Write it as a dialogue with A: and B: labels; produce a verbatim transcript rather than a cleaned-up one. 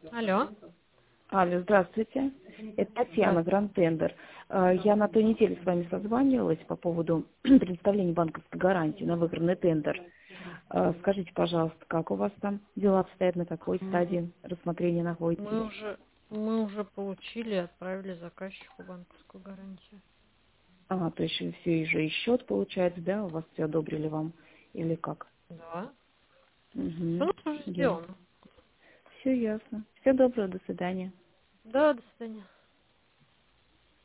A: Алло.
B: Алло, здравствуйте. Это Татьяна,
A: Здравствуйте.
B: Гранд Тендер. Э, Я на той неделе с вами созванивалась по поводу предоставления банковской гарантии на выигранный тендер. Э, Скажите, пожалуйста, как у вас там дела обстоят, на какой
A: М,
B: стадии рассмотрения находитесь?
A: Мы уже мы уже получили и отправили заказчику банковскую гарантию.
B: А, то есть все же и счет получается, да, у вас все одобрили вам или как?
A: Да. Все у
B: Угу.
A: нас уже сделано.
B: Все ясно. Все доброго, до свидания.
A: Да, до свидания.